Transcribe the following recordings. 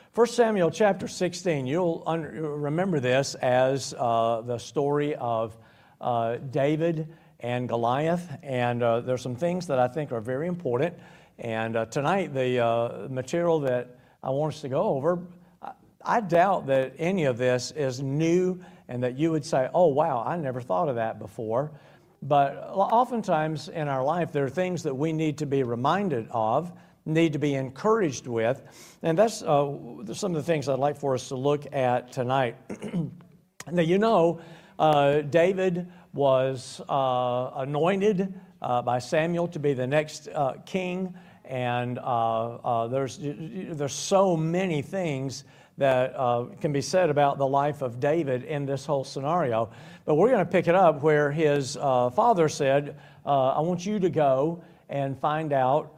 1 Samuel chapter 16, you'll remember this as the story of David and Goliath, and there's some things that I think are very important. And tonight, the material that I want us to go over, I doubt that any of this is new and that you would say, oh, wow, I never thought of that before. But oftentimes in our life, there are things that we need to be reminded of, need to be encouraged with, and that's some of the things I'd like for us to look at tonight. Now, David was anointed by Samuel to be the next king, and there's so many things that can be said about the life of David in this whole scenario. But we're going to pick it up where his father said, I want you to go and find out,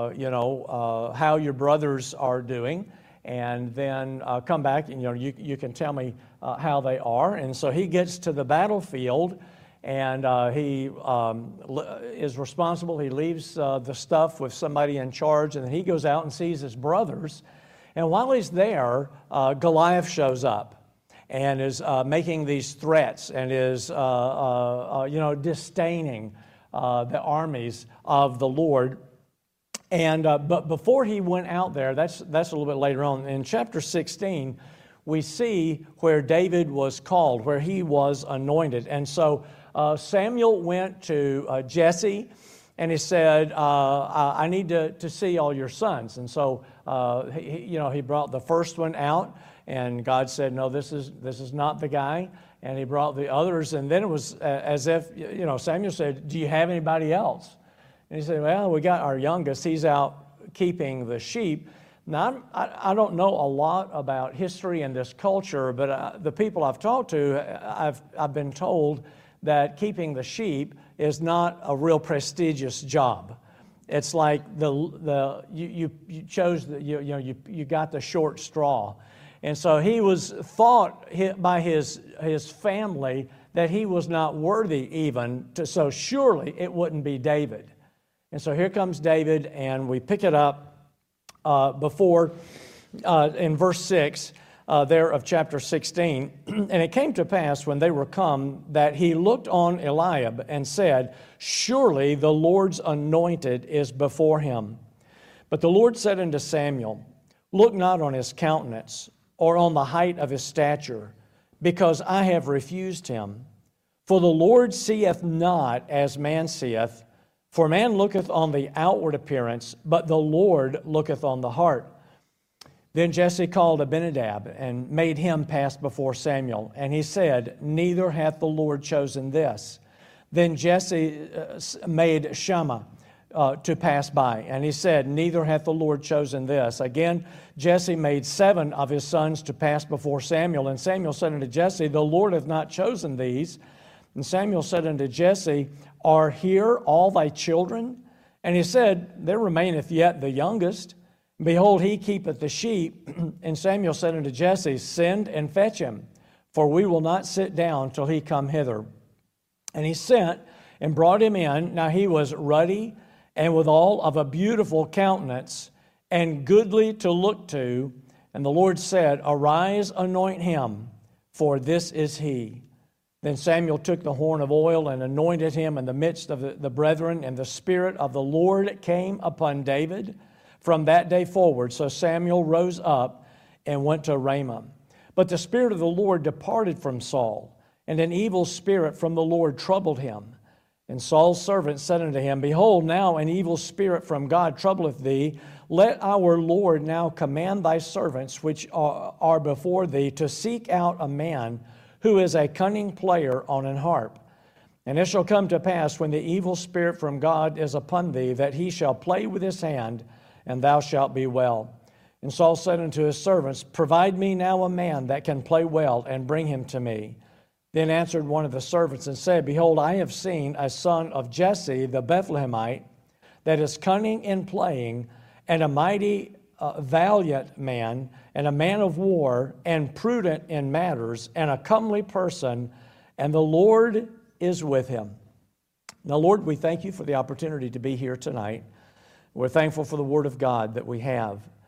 how your brothers are doing, and then come back and, you can tell me how they are. And so he gets to the battlefield, and he is responsible. He leaves the stuff with somebody in charge, and then he goes out and sees his brothers. And while he's there, Goliath shows up and is making these threats and is, disdaining the armies of the Lord. And but before he went out there, that's a little bit later on. In chapter 16, we see where David was called, where he was anointed. And so Samuel went to Jesse, and he said, I need to see all your sons. And so he brought the first one out, and God said, no, this is not the guy. And he brought the others, and then it was as if, Samuel said, do you have anybody else? And he said, well, we got our youngest. He's out keeping the sheep. Now, I don't know a lot about history in this culture, but the people I've talked to, I've been told that keeping the sheep is not a real prestigious job. It's like you got the short straw. And so he was thought by his family that he was not worthy even so surely it wouldn't be David. And so here comes David, and we pick it up in verse 6 there of chapter 16. And it came to pass when they were come that he looked on Eliab and said, surely the Lord's anointed is before him. But the Lord said unto Samuel, look not on his countenance, or on the height of his stature, because I have refused him. For the Lord seeth not as man seeth, for man looketh on the outward appearance, but the Lord looketh on the heart. Then Jesse called Abinadab, and made him pass before Samuel. And he said, neither hath the Lord chosen this. Then Jesse made Shammah to pass by. And he said, neither hath the Lord chosen this. Again, Jesse made 7 of his sons to pass before Samuel. And Samuel said unto Jesse, the Lord hath not chosen these. And Samuel said unto Jesse, are here all thy children? And he said, there remaineth yet the youngest. Behold, he keepeth the sheep. And Samuel said unto Jesse, send and fetch him, for we will not sit down till he come hither. And he sent and brought him in. Now he was ruddy, and withal of a beautiful countenance, and goodly to look to. And the Lord said, arise, anoint him, for this is he. Then Samuel took the horn of oil and anointed him in the midst of the brethren, and the Spirit of the Lord came upon David from that day forward. So Samuel rose up and went to Ramah. But the Spirit of the Lord departed from Saul, and an evil spirit from the Lord troubled him. And Saul's servant said unto him, behold, now an evil spirit from God troubleth thee. Let our Lord now command thy servants which are before thee to seek out a man who is a cunning player on an harp. And it shall come to pass when the evil spirit from God is upon thee, that he shall play with his hand, and thou shalt be well. And Saul said unto his servants, provide me now a man that can play well, and bring him to me. Then answered one of the servants and said, behold, I have seen a son of Jesse the Bethlehemite, that is cunning in playing, and a mighty valiant man, and a man of war, and prudent in matters, and a comely person, and the Lord is with him. Now, Lord, we thank you for the opportunity to be here tonight. We're thankful for the Word of God that we have.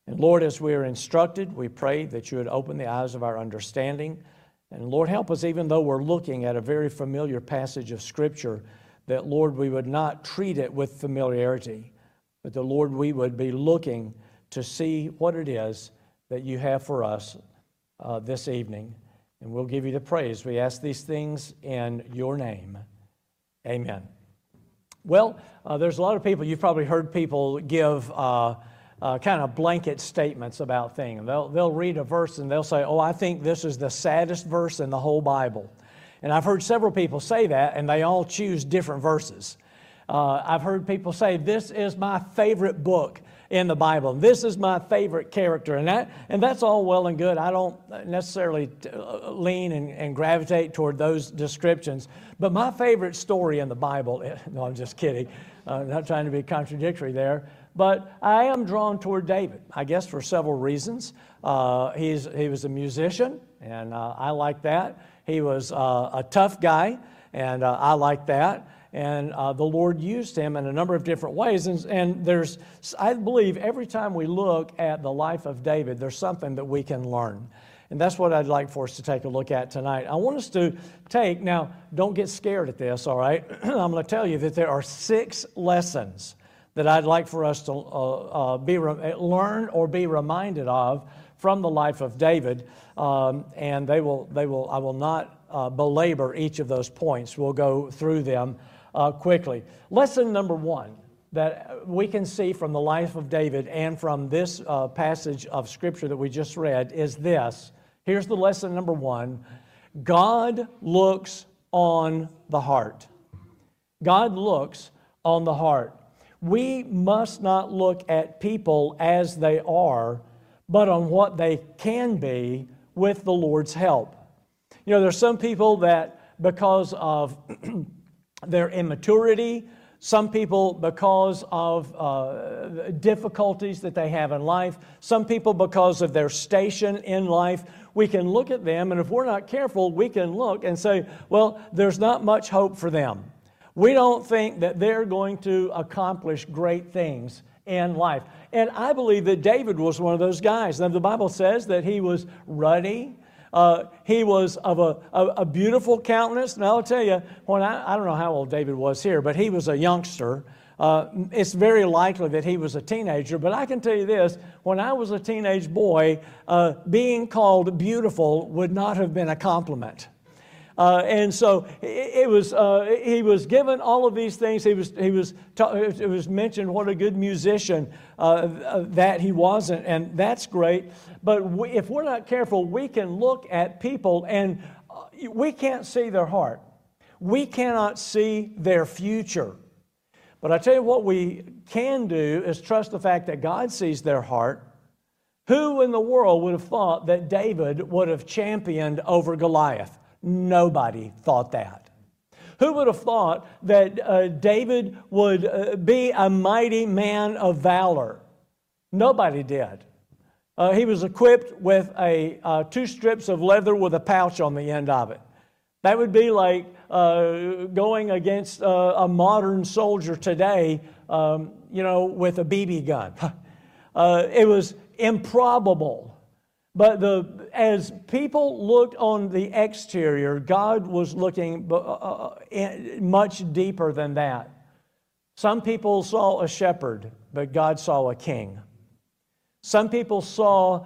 And Lord, as we are instructed, we pray that you would open the eyes of our understanding. And Lord, help us, even though we're looking at a very familiar passage of Scripture, that, Lord, we would not treat it with familiarity, but that, Lord, we would be looking to see what it is that you have for us this evening. And we'll give you the praise. We ask these things in your name. Amen. Well, there's a lot of people, you've probably heard people give kind of blanket statements about things. They'll read a verse and they'll say, oh, I think this is the saddest verse in the whole Bible. And I've heard several people say that, and they all choose different verses. I've heard people say, this is my favorite book in the Bible. This is my favorite character. And that's all well and good. I don't necessarily lean and gravitate toward those descriptions. But my favorite story in the Bible, no, I'm just kidding. Not trying to be contradictory there. But I am drawn toward David, I guess for several reasons. He was a musician, and I like that. He was a tough guy, and I like that. And the Lord used him in a number of different ways. And there's, I believe, every time we look at the life of David, there's something that we can learn. And that's what I'd like for us to take a look at tonight. I want us to take, now, don't get scared at this, all right? I'm going to tell you that there are 6 lessons that I'd like for us to learn or be reminded of from the life of David. And I will not belabor each of those points. We'll go through them quickly. Lesson number 1 that we can see from the life of David and from this passage of Scripture that we just read is this. Here's the lesson number 1. God looks on the heart. God looks on the heart. We must not look at people as they are, but on what they can be with the Lord's help. You know, there's some people that because of their immaturity, some people because of difficulties that they have in life, some people because of their station in life, we can look at them, and if we're not careful, we can look and say, well, there's not much hope for them. We don't think that they're going to accomplish great things in life. And I believe that David was one of those guys. Now, the Bible says that he was ruddy. He was of a beautiful countenance. And I'll tell you, when I don't know how old David was here, but he was a youngster. It's very likely that he was a teenager. But I can tell you this, when I was a teenage boy, being called beautiful would not have been a compliment. And so he was given all of these things. It was mentioned what a good musician that he was, and that's great. But if we're not careful, we can look at people and we can't see their heart. We cannot see their future. But I tell you what we can do is trust the fact that God sees their heart. Who in the world would have thought that David would have championed over Goliath? Nobody thought that. Who would have thought that David would be a mighty man of valor? Nobody did. He was equipped with 2 strips of leather with a pouch on the end of it. That would be like going against a modern soldier today, with a BB gun. It was improbable. But as people looked on the exterior, God was looking much deeper than that. Some people saw a shepherd, but God saw a king. Some people saw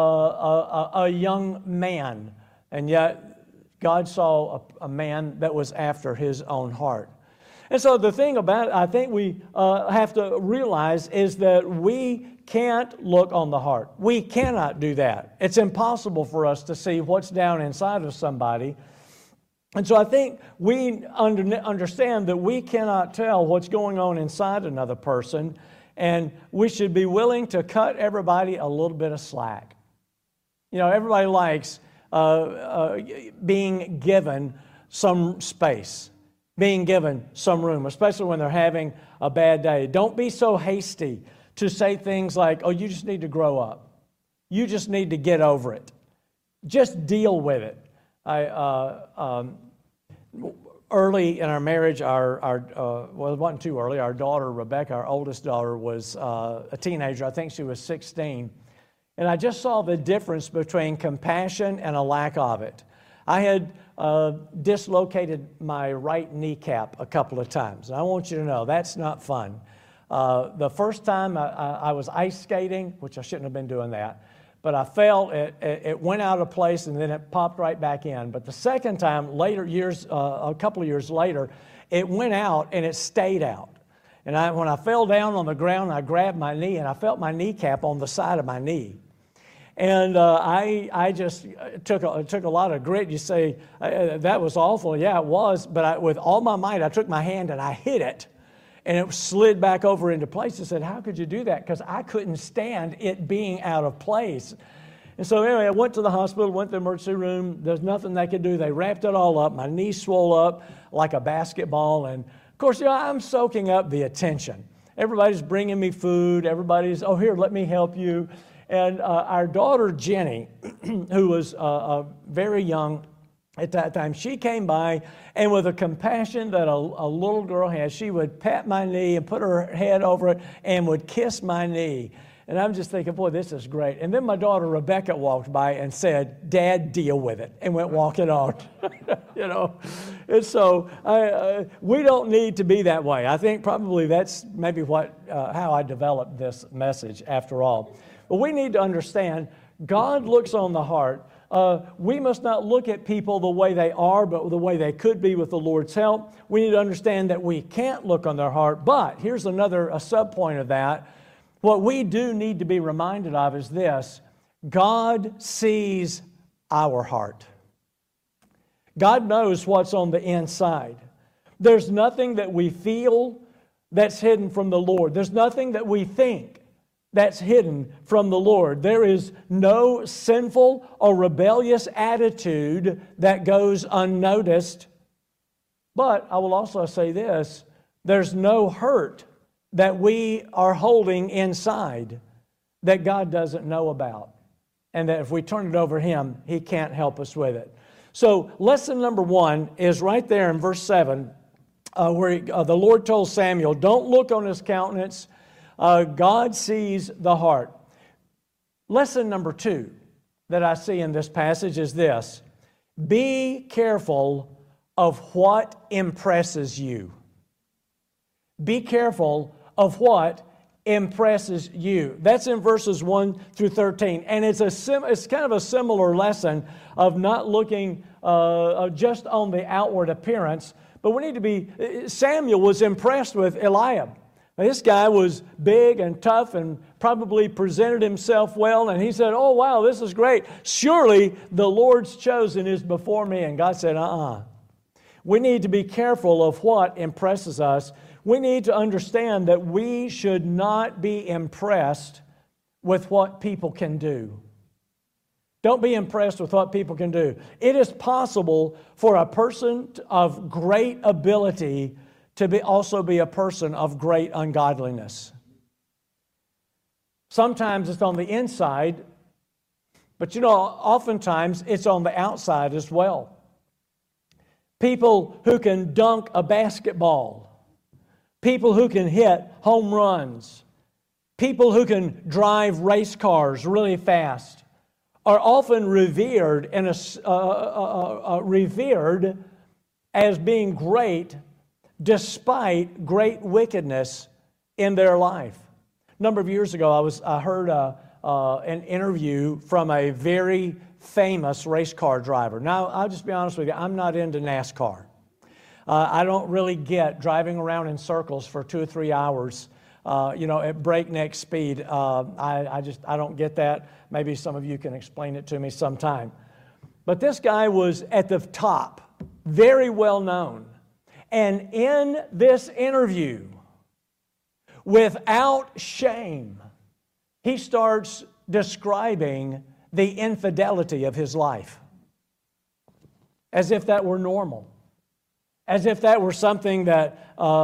a young man, and yet God saw a man that was after his own heart. And so the thing about it, I think we have to realize is that we can't look on the heart. We cannot do that. It's impossible for us to see what's down inside of somebody. And so I think we understand that we cannot tell what's going on inside another person, and we should be willing to cut everybody a little bit of slack. You know, everybody likes being given some space, being given some room, especially when they're having a bad day. Don't be so hasty to say things like, oh, you just need to grow up. You just need to get over it. Just deal with it. Early in our marriage, well, it wasn't too early, our daughter, Rebecca, our oldest daughter, was a teenager. I think she was 16. And I just saw the difference between compassion and a lack of it. I had dislocated my right kneecap a couple of times. And I want you to know that's not fun. The first time I was ice skating, which I shouldn't have been doing that, but I fell, it went out of place and then it popped right back in. But the second time, a couple of years later, it went out and it stayed out. And when I fell down on the ground, I grabbed my knee and I felt my kneecap on the side of my knee. And I just took a lot of grit. You say, that was awful. Yeah, it was. But with all my might, I took my hand and I hit it. And it slid back over into place. I said, how could you do that? Because I couldn't stand it being out of place. And so anyway, I went to the hospital, went to the emergency room. There's nothing they could do. They wrapped it all up. My knee swole up like a basketball. And, of course, I'm soaking up the attention. Everybody's bringing me food. Everybody's, oh, here, let me help you. And our daughter, Jenny, who was very young at that time, she came by, and with a compassion that a little girl has, she would pat my knee and put her head over it and would kiss my knee. And I'm just thinking, boy, this is great. And then my daughter, Rebecca, walked by and said, Dad, deal with it, and went walking on. And so we don't need to be that way. I think probably that's maybe how I developed this message after all. But we need to understand God looks on the heart. We must not look at people the way they are, but the way they could be with the Lord's help. We need to understand that we can't look on their heart. But here's a sub-point of that. What we do need to be reminded of is this: God sees our heart. God knows what's on the inside. There's nothing that we feel that's hidden from the Lord. There's nothing that we think that's hidden from the Lord. There is no sinful or rebellious attitude that goes unnoticed. But I will also say this: there's no hurt that we are holding inside that God doesn't know about. And that if we turn it over to Him, He can't help us with it. So lesson number 1 is right there in verse 7, where the Lord told Samuel, don't look on his countenance. God sees the heart. Lesson number 2 that I see in this passage is this: be careful of what impresses you. Be careful of what impresses you. That's in verses 1 through 13. And it's kind of a similar lesson of not looking just on the outward appearance, but we need to be... Samuel was impressed with Eliab. Now, this guy was big and tough and probably presented himself well, and he said, oh, wow, this is great. Surely the Lord's chosen is before me. And God said, We need to be careful of what impresses us. We need to understand that we should not be impressed with what people can do. Don't be impressed with what people can do. It is possible for a person of great ability to also be a person of great ungodliness. Sometimes it's on the inside, but oftentimes it's on the outside as well. People who can dunk a basketball, people who can hit home runs, people who can drive race cars really fast are often revered revered as being great despite great wickedness in their life. A number of years ago, I heard an interview from a very famous race car driver. Now, I'll just be honest with you, I'm not into NASCAR. I don't really get driving around in circles for 2 or 3 hours, at breakneck speed. I don't get that. Maybe some of you can explain it to me sometime. But this guy was at the top, very well known. And in this interview, without shame, he starts describing the infidelity of his life as if that were normal. As if that were something that,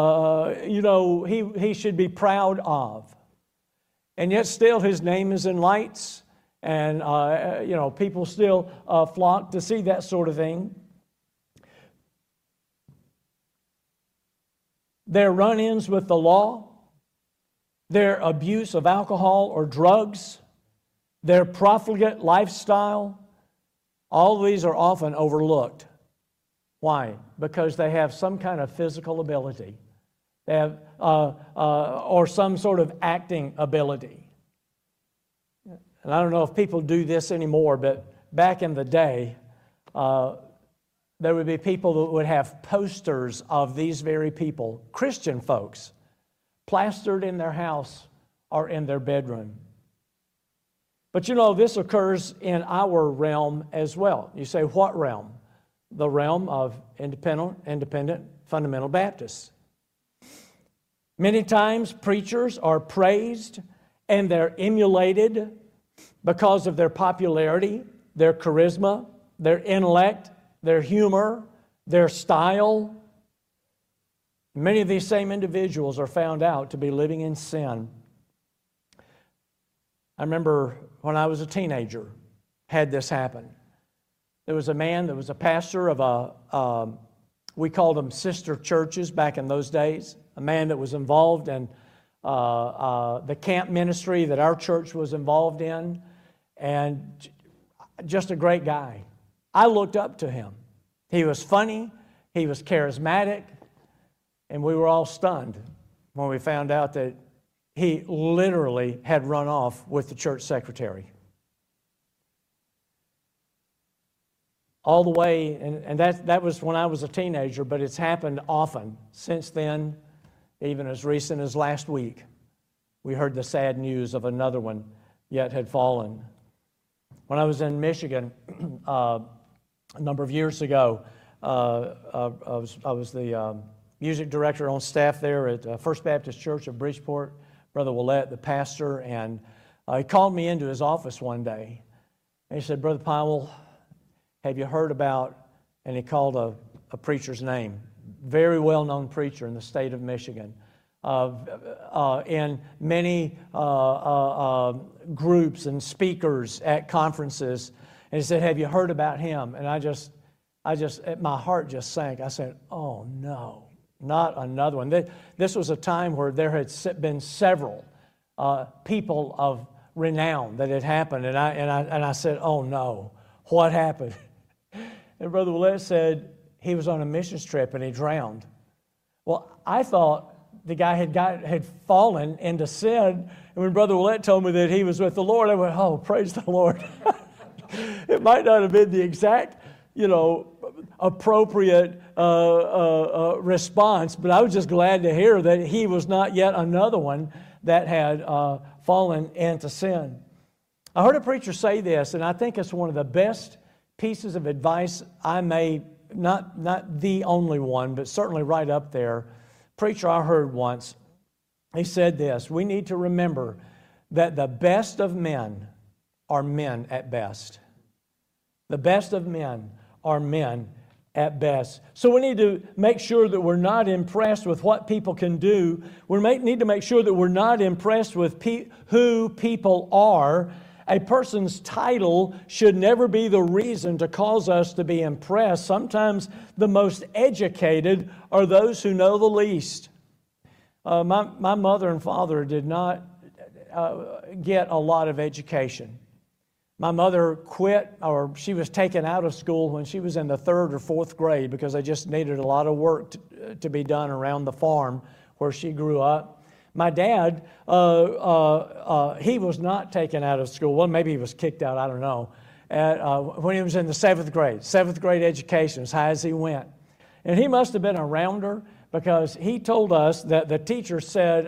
he should be proud of. And yet still his name is in lights. And, people still flock to see that sort of thing. Their run-ins with the law, their abuse of alcohol or drugs, their profligate lifestyle, all of these are often overlooked. Why? Because they have some kind of physical ability. They have, or some sort of acting ability. And I don't know if people do this anymore, but back in the day, there would be people that would have posters of these very people, Christian folks, plastered in their house or in their bedroom. But you know, this occurs in our realm as well. You say, what realm? The realm of independent fundamental Baptists. Many times preachers are praised and they're emulated because of their popularity, their charisma, their intellect, their humor, their style. Many of these same individuals are found out to be living in sin. I remember when I was a teenager, had this happen. There was a man that was a pastor of we called them sister churches back in those days, a man that was involved in the camp ministry that our church was involved in, and just a great guy. I looked up to him. He was funny, he was charismatic, and we were all stunned when we found out that he literally had run off with the church secretary. All the way, and that was when I was a teenager, but it's happened often since then, even as recent as last week. We heard the sad news of another one yet had fallen. When I was in Michigan a number of years ago, I was the music director on staff there at First Baptist Church of Bridgeport. Brother Willett, the pastor, and he called me into his office one day. And he said, Brother Powell, have you heard about, and he called a preacher's name, very well-known preacher in the state of Michigan, in many groups and speakers at conferences. And he said, have you heard about him? And I just, my heart just sank. I said, oh no, not another one. This was a time where there had been several people of renown that had happened. And I said, oh no, what happened? And Brother Willett said he was on a missions trip and he drowned. Well, I thought the guy had fallen into sin. And when Brother Willett told me that he was with the Lord, I went, oh, praise the Lord. It might not have been the exact, appropriate response, but I was just glad to hear that he was not yet another one that had fallen into sin. I heard a preacher say this, and I think it's one of the best pieces of advice I may, not the only one, but certainly right up there. Preacher I heard once, he said this: we need to remember that the best of men are men at best. The best of men are men at best. So we need to make sure that we're not impressed with what people can do. We need to make sure that we're not impressed with who people are. A person's title should never be the reason to cause us to be impressed. Sometimes the most educated are those who know the least. My mother and father did not get a lot of education. My mother quit, or she was taken out of school when she was in the 3rd or 4th grade because they just needed a lot of work to be done around the farm where she grew up. My dad, he was not taken out of school. Well, maybe he was kicked out, I don't know. When he was in the 7th grade education, as high as he went. And he must have been a rounder because he told us that the teacher said,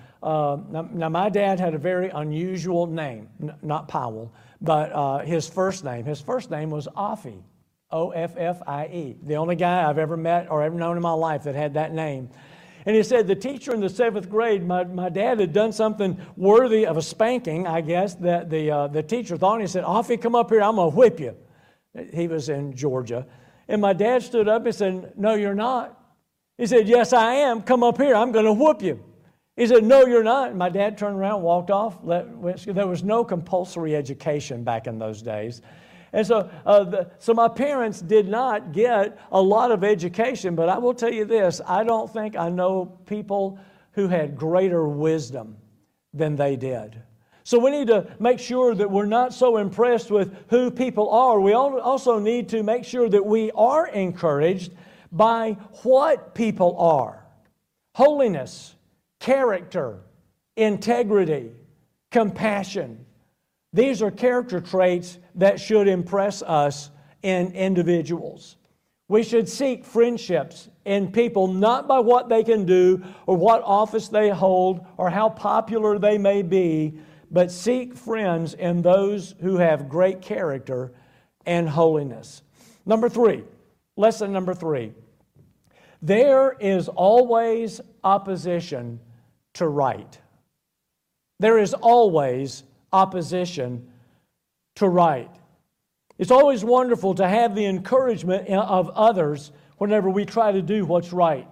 now my dad had a very unusual name, not Powell, but his first name was Offie, O-F-F-I-E. The only guy I've ever met or ever known in my life that had that name. And he said the teacher in the 7th grade, my dad had done something worthy of a spanking, I guess, that the teacher thought. And he said, Offie, come up here, I'm going to whip you. He was in Georgia. And my dad stood up and said, no, you're not. He said, yes, I am. Come up here, I'm going to whoop you. He said, no, you're not. And my dad turned around and walked off. There was no compulsory education back in those days. And so my parents did not get a lot of education, but I will tell you this, I don't think I know people who had greater wisdom than they did. So we need to make sure that we're not so impressed with who people are. We also need to make sure that we are encouraged by what people are. Holiness, character, integrity, compassion. These are character traits that should impress us in individuals. We should seek friendships in people not by what they can do or what office they hold or how popular they may be, but seek friends in those who have great character and holiness. Number 3, lesson number 3. There is always opposition to right. There is always opposition to right. It's always wonderful to have the encouragement of others whenever we try to do what's right.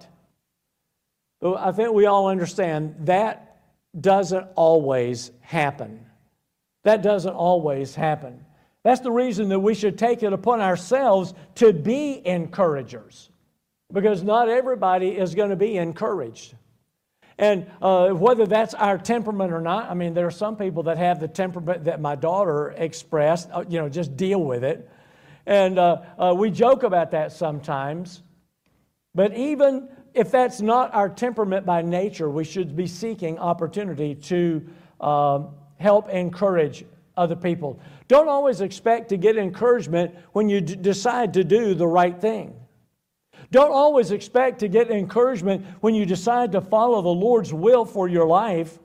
But I think we all understand that doesn't always happen. That doesn't always happen. That's the reason that we should take it upon ourselves to be encouragers, because not everybody is going to be encouraged. And whether that's our temperament or not, I mean, there are some people that have the temperament that my daughter expressed, just deal with it. And we joke about that sometimes. But even if that's not our temperament by nature, we should be seeking opportunity to help encourage other people. Don't always expect to get encouragement when you decide to do the right thing. Don't always expect to get encouragement when you decide to follow the Lord's will for your life.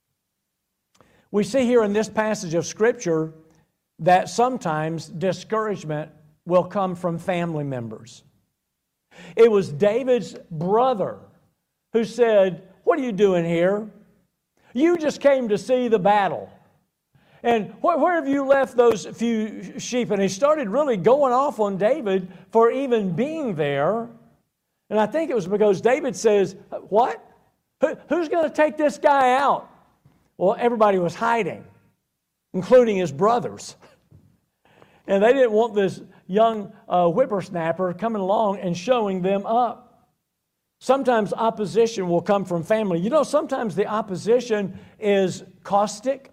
We see here in this passage of Scripture that sometimes discouragement will come from family members. It was David's brother who said, "What are you doing here? You just came to see the battle. And where have you left those few sheep?" And he started really going off on David for even being there. And I think it was because David says, "What? Who's going to take this guy out?" Well, everybody was hiding, including his brothers. And they didn't want this young whippersnapper coming along and showing them up. Sometimes opposition will come from family. Sometimes the opposition is caustic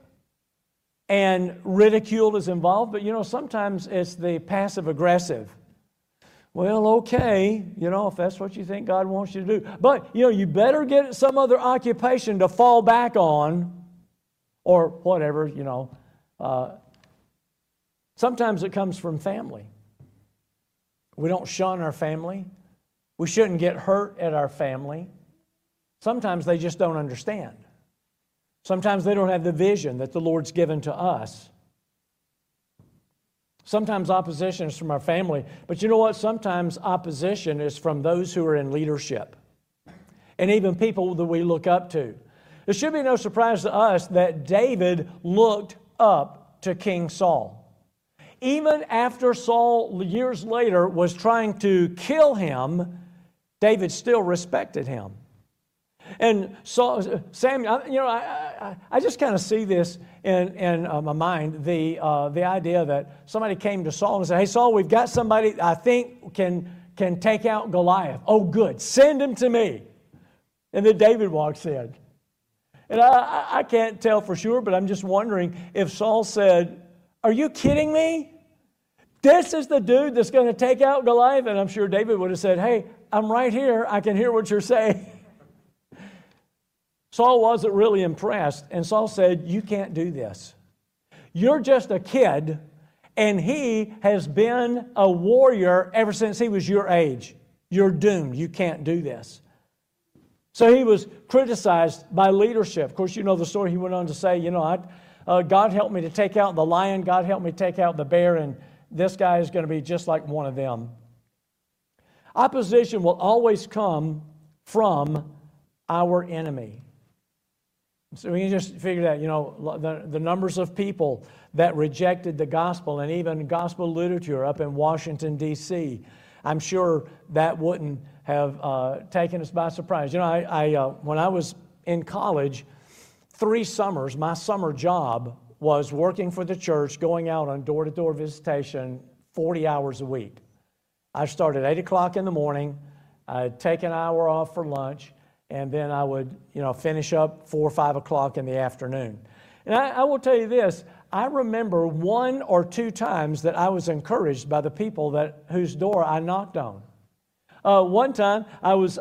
and ridicule is involved, but sometimes it's the passive-aggressive. Well, okay, if that's what you think God wants you to do. But, you better get some other occupation to fall back on or whatever, Sometimes it comes from family. We don't shun our family. We shouldn't get hurt at our family. Sometimes they just don't understand. Sometimes they don't have the vision that the Lord's given to us. Sometimes opposition is from our family. But you know what? Sometimes opposition is from those who are in leadership and even people that we look up to. It should be no surprise to us that David looked up to King Saul. Even after Saul, years later, was trying to kill him, David still respected him. And Samuel, I just kind of see this in my mind, the idea that somebody came to Saul and said, "Hey, Saul, we've got somebody I think can take out Goliath. Oh, good. Send him to me." And then David walks in. And I can't tell for sure, but I'm just wondering if Saul said, "Are you kidding me? This is the dude that's going to take out Goliath?" And I'm sure David would have said, "Hey, I'm right here. I can hear what you're saying." Saul wasn't really impressed, and Saul said, "You can't do this. You're just a kid, and he has been a warrior ever since he was your age. You're doomed. You can't do this." So he was criticized by leadership. Of course, you know the story. He went on to say, God helped me to take out the lion. God helped me take out the bear, and this guy is going to be just like one of them. Opposition will always come from our enemy. So we can just figure that, the numbers of people that rejected the gospel and even gospel literature up in Washington, D.C., I'm sure that wouldn't have taken us by surprise. When I was in college, 3 summers, my summer job was working for the church, going out on door-to-door visitation 40 hours a week. I started at 8 o'clock in the morning. I'd take an hour off for lunch, and then I would, finish up 4 or 5 o'clock in the afternoon. And I will tell you this, I remember 1 or 2 times that I was encouraged by the people whose door I knocked on. One time, there was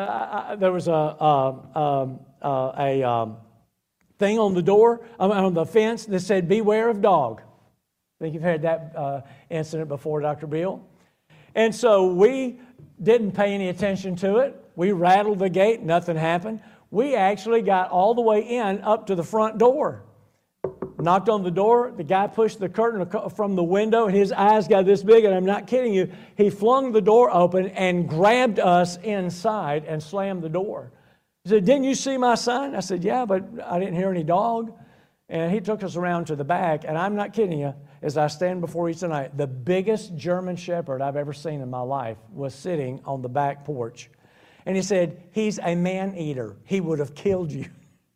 a thing on the door, on the fence that said, "Beware of dog." I think you've heard that incident before, Dr. Beal. And so we didn't pay any attention to it. We rattled the gate, nothing happened. We actually got all the way in up to the front door. Knocked on the door, the guy pushed the curtain from the window, and his eyes got this big, and I'm not kidding you. He flung the door open and grabbed us inside and slammed the door. He said, "Didn't you see my sign?" I said, "Yeah, but I didn't hear any dog." And he took us around to the back, and I'm not kidding you, as I stand before you tonight, the biggest German Shepherd I've ever seen in my life was sitting on the back porch. And he said, "He's a man-eater. He would have killed you."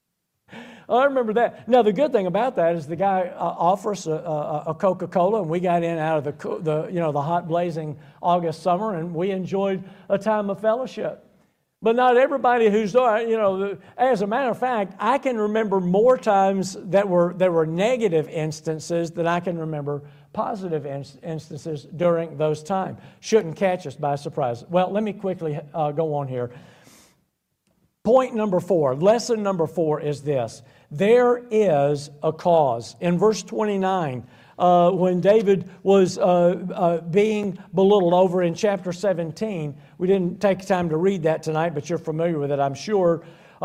I remember that. Now, the good thing about that is the guy offered us a Coca-Cola, and we got in out of the hot, blazing August summer, and we enjoyed a time of fellowship. But not everybody who's, as a matter of fact, I can remember more times there were negative instances than I can remember positive instances during those times. Shouldn't catch us by surprise. Well, let me quickly go on here. Point number 4, lesson number 4 is this. There is a cause. In verse 29, when David was being belittled over in chapter 17, we didn't take time to read that tonight, but you're familiar with it, I'm sure.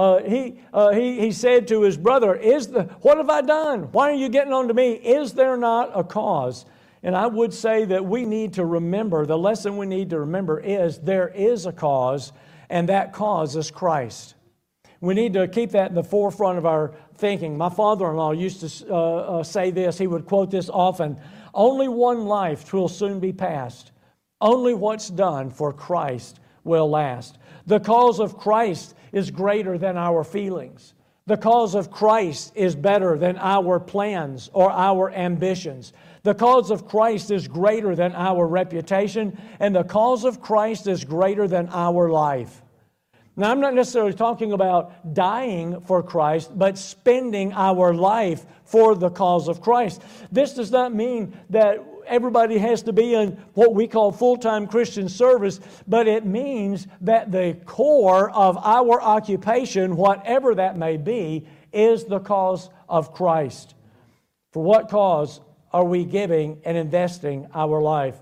He said to his brother, "What have I done? Why are you getting on to me? Is there not a cause?" And I would say that we need to remember, the lesson we need to remember is there is a cause, and that cause is Christ. We need to keep that in the forefront of our thinking. My father-in-law used to say this. He would quote this often. "Only one life 'twill soon be past. Only what's done for Christ will last." The cause of Christ is greater than our feelings. The cause of Christ is better than our plans or our ambitions. The cause of Christ is greater than our reputation, and the cause of Christ is greater than our life. Now, I'm not necessarily talking about dying for Christ, but spending our life for the cause of Christ. This does not mean that everybody has to be in what we call full-time Christian service, but it means that the core of our occupation, whatever that may be, is the cause of Christ. For what cause are we giving and investing our life?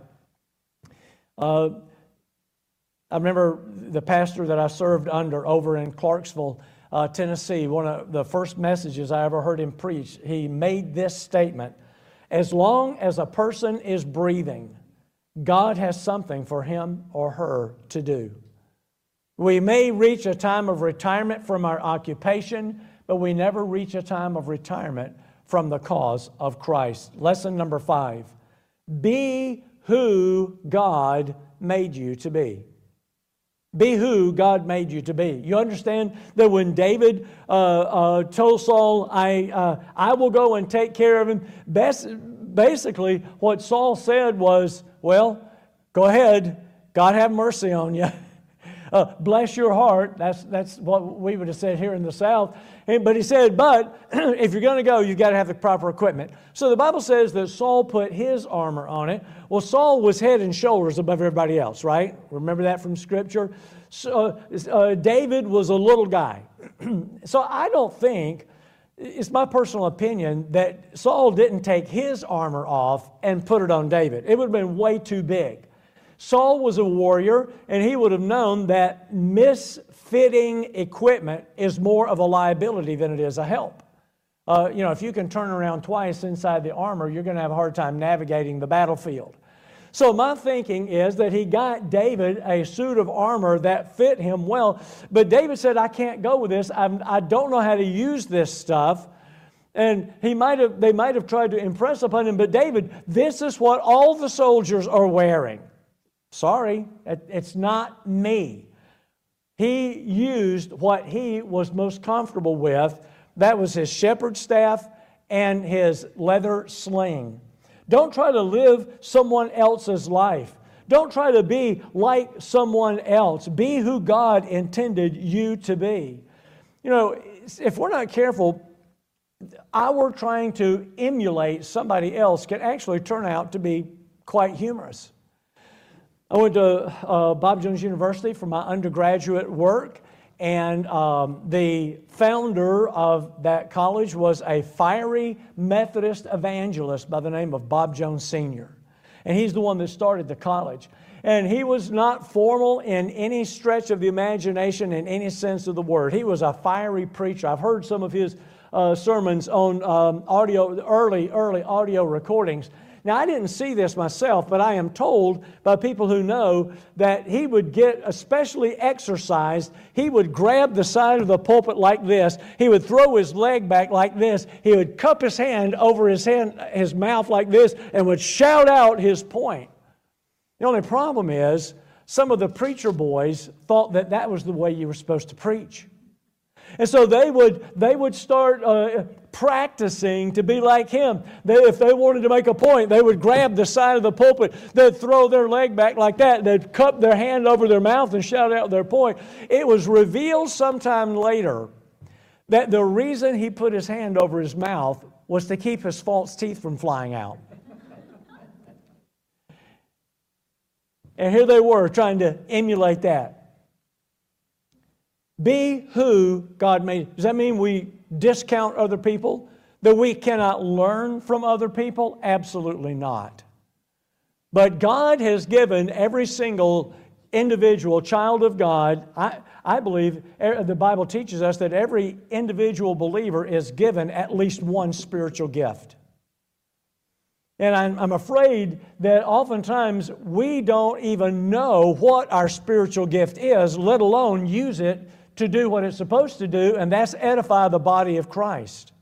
I remember the pastor that I served under over in Clarksville, Tennessee, one of the first messages I ever heard him preach, he made this statement: as long as a person is breathing, God has something for him or her to do. We may reach a time of retirement from our occupation, but we never reach a time of retirement from the cause of Christ. Lesson number 5, be who God made you to be. Be who God made you to be. You understand that when David told Saul, I will go and take care of him, basically what Saul said was, well, go ahead, God have mercy on you. Bless your heart. That's what we would have said here in the South. But he said, but if you're going to go, you've got to have the proper equipment. So the Bible says that Saul put his armor on it. Well, Saul was head and shoulders above everybody else, right? Remember that from Scripture? So, David was a little guy. So I don't think, it's my personal opinion, that Saul didn't take his armor off and put it on David. It would have been way too big. Saul was a warrior, and he would have known that misfitting equipment is more of a liability than it is a help. If you can turn around twice inside the armor, you're going to have a hard time navigating the battlefield. So my thinking is that he got David a suit of armor that fit him well, but David said, I can't go with this. I don't know how to use this stuff. And they might have tried to impress upon him, but David, this is what all the soldiers are wearing. Sorry, it's not me. He used what he was most comfortable with. That was his shepherd's staff and his leather sling. Don't try to live someone else's life. Don't try to be like someone else. Be who God intended you to be. If we're not careful, our trying to emulate somebody else can actually turn out to be quite humorous. I went to Bob Jones University for my undergraduate work, and the founder of that college was a fiery Methodist evangelist by the name of Bob Jones Sr. And he's the one that started the college. And he was not formal in any stretch of the imagination in any sense of the word. He was a fiery preacher. I've heard some of his sermons on early audio recordings. Now, I didn't see this myself, but I am told by people who know that he would get especially exercised. He would grab the side of the pulpit like this. He would throw his leg back like this. He would cup his hand over his mouth like this and would shout out his point. The only problem is some of the preacher boys thought that that was the way you were supposed to preach. And so they would start practicing to be like him. If they wanted to make a point, they would grab the side of the pulpit. They'd throw their leg back like that. They'd cup their hand over their mouth and shout out their point. It was revealed sometime later that the reason he put his hand over his mouth was to keep his false teeth from flying out. And here they were trying to emulate that. Be who God made. Does that mean we discount other people? That we cannot learn from other people? Absolutely not. But God has given every single individual child of God, I believe the Bible teaches us that every individual believer is given at least one spiritual gift. And I'm afraid that oftentimes we don't even know what our spiritual gift is, let alone use it to do what it's supposed to do, and that's edify the body of Christ.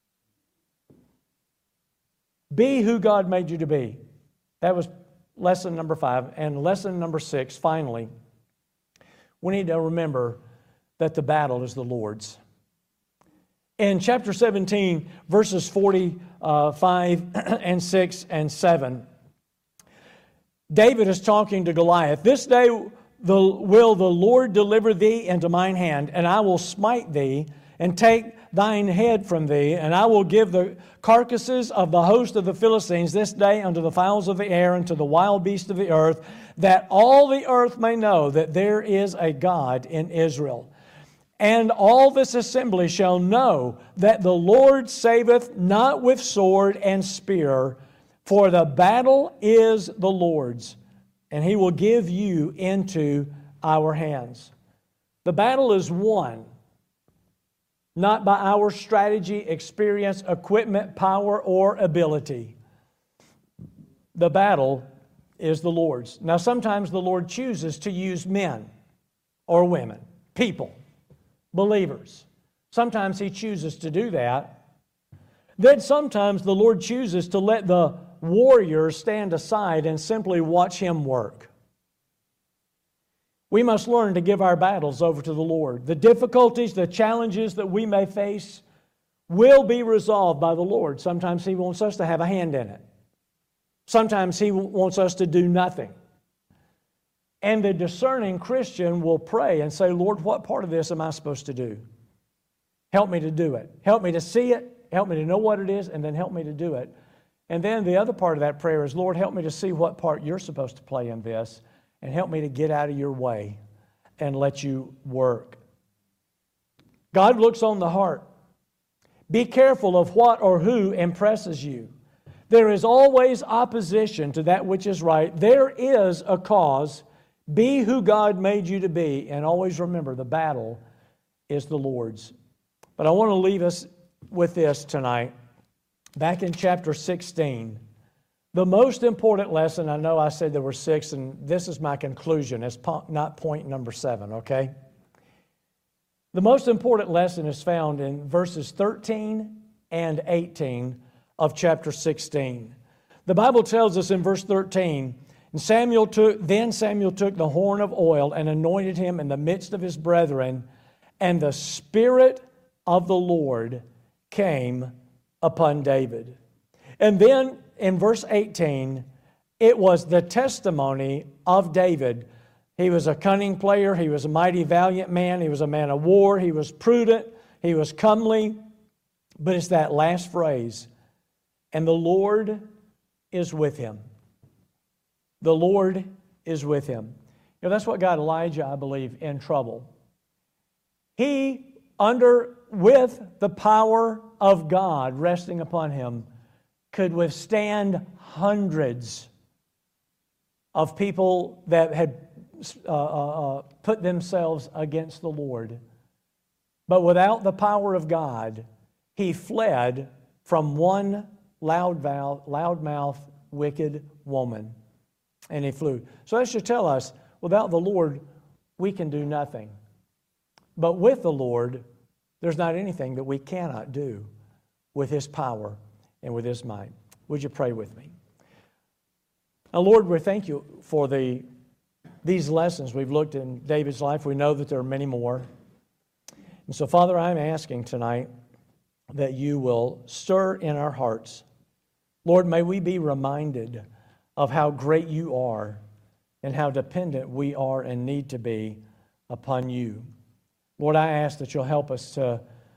Be who God made you to be. That was lesson number 5. And lesson number 6, finally, we need to remember that the battle is the Lord's. In chapter 17, verses 45 and 6 and 7, David is talking to Goliath. This day will the Lord deliver thee into mine hand, and I will smite thee and take thine head from thee, and I will give the carcasses of the host of the Philistines this day unto the fowls of the air and to the wild beasts of the earth, that all the earth may know that there is a God in Israel. And all this assembly shall know that the Lord saveth not with sword and spear, for the battle is the Lord's, and He will give you into our hands. The battle is won, not by our strategy, experience, equipment, power, or ability. The battle is the Lord's. Now, sometimes the Lord chooses to use men or women, people, believers. Sometimes He chooses to do that. Then sometimes the Lord chooses to let the warriors stand aside and simply watch Him work. We must learn to give our battles over to the Lord. The difficulties, the challenges that we may face will be resolved by the Lord. Sometimes He wants us to have a hand in it. Sometimes He wants us to do nothing. And the discerning Christian will pray and say, Lord, what part of this am I supposed to do? Help me to do it. Help me to see it. Help me to know what it is, and then help me to do it. And then the other part of that prayer is, Lord, help me to see what part you're supposed to play in this, and help me to get out of your way and let you work. God looks on the heart. Be careful of what or who impresses you. There is always opposition to that which is right. There is a cause. Be who God made you to be, and always remember the battle is the Lord's. But I want to leave us with this tonight. Back in chapter 16, the most important lesson, I know I said there were 6, and this is my conclusion. It's not point number 7, okay? The most important lesson is found in verses 13 and 18 of chapter 16. The Bible tells us in verse 13, Then Samuel took the horn of oil and anointed him in the midst of his brethren, and the Spirit of the Lord came upon David. And then in verse 18, it was the testimony of David. He was a cunning player. He was a mighty valiant man. He was a man of war. He was prudent. He was comely. But it's that last phrase, and the Lord is with him. The Lord is with him. You know, that's what got Elijah, I believe, in trouble. He, with the power of God resting upon him, could withstand hundreds of people that had put themselves against the Lord. But without the power of God, he fled from one loudmouth, wicked woman. And he flew. So that should tell us, without the Lord, we can do nothing. But with the Lord, there's not anything that we cannot do with his power and with his might. Would you pray with me? Now, Lord, we thank you for these lessons we've looked in David's life. We know that there are many more. And so, Father, I'm asking tonight that you will stir in our hearts. Lord, may we be reminded of how great you are and how dependent we are and need to be upon you. Lord, I ask that you'll help us to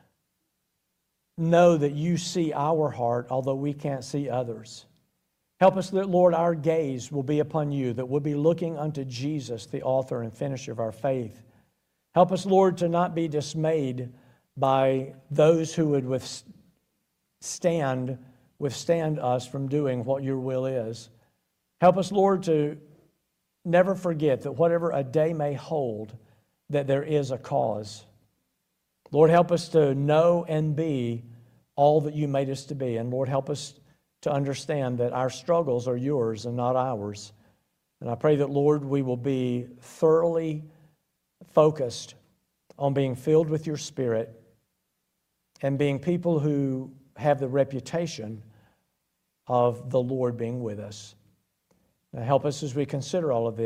know that you see our heart, although we can't see others. Help us that, Lord, our gaze will be upon you, that we'll be looking unto Jesus, the author and finisher of our faith. Help us, Lord, to not be dismayed by those who would withstand us from doing what your will is. Help us, Lord, to never forget that whatever a day may hold, that there is a cause. Lord, help us to know and be all that you made us to be. And Lord, help us to understand that our struggles are yours and not ours. And I pray that, Lord, we will be thoroughly focused on being filled with your Spirit and being people who have the reputation of the Lord being with us. Now help us as we consider all of this.